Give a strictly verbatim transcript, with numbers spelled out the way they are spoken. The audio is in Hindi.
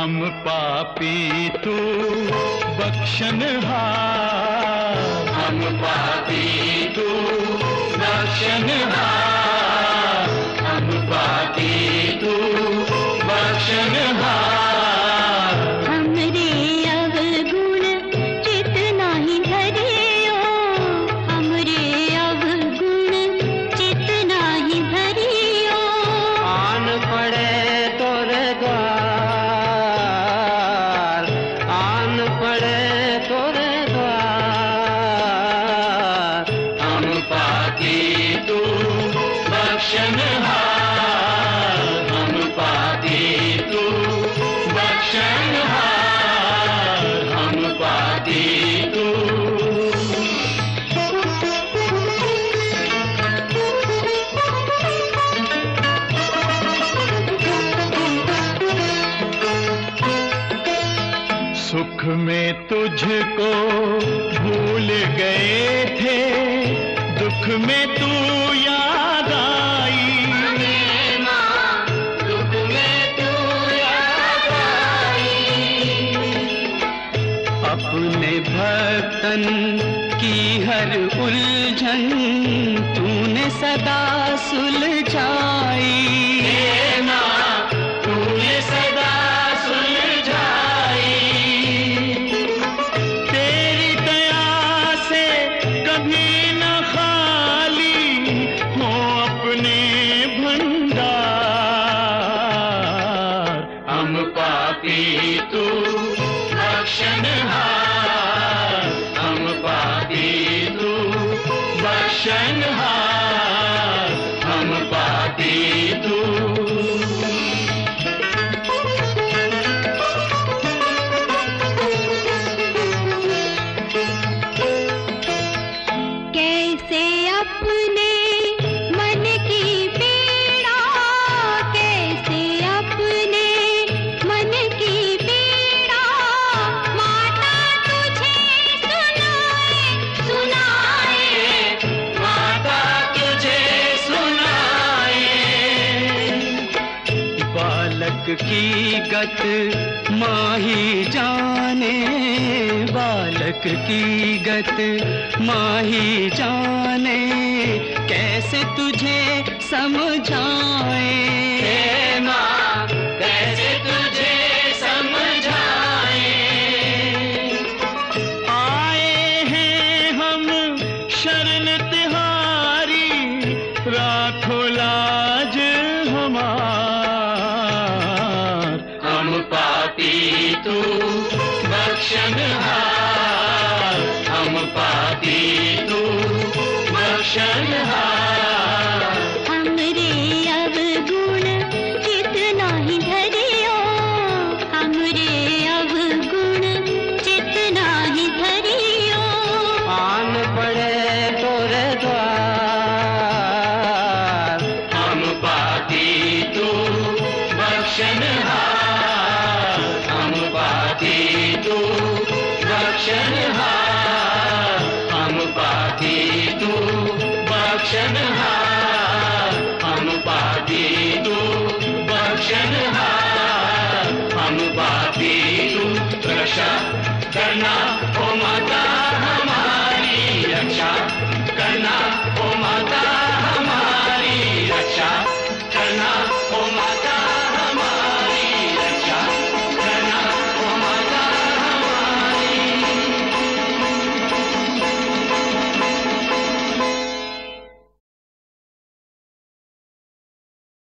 हम पापी तू बख्शनहार, हम पापी तू बख्शनहार, हम पापी तू बख्शनहार। हमरे अवगुण जितना ही धरियो, हमरे अवगुण जितना ही धरियो। आन पड़े तोरे द्वार, आन पड़े तोरे द्वार। हम पापी तू बख्शनहार, हम पापी तू बख्शनहार, हम पापी तू। सुख में तुझको भूल गए थे, दुख में तू याद आई। दुख में तू याद आई। अपने भक्तन की हर उलझन तूने सदा सुलझाई। तूने सदा सुलझाई। तेरी दया से कभी न खाली हो अपने भंडार। हम पापी तू बख्शनहार, हम पापी तू बख्शनहार, हम पापी तू। कैसे अपने मन की पीड़ा, कैसे अपने मन की पीड़ा माता तुझे सुनाए, सुनाए। माता तुझे सुनाए। बालक की गत माही जाने, बालक की गत माही जाने। कैसे तुझे समझाए हे माँ, कैसे तुझे समझाए। आए हैं हम शरण तिहारी, राखो लाज हमार। हम पापी तू बख्शनहार, हम पापी तू बख्शनहार। हमरे अवगुण जितना ही धरियो, हमरे अवगुण जितना ही धरियो। आन पड़े तोरे द्वार। हम पापी तू बख्शनहार, हम पापी तू बख्शनहार, हम पापी तू बख्शनहार।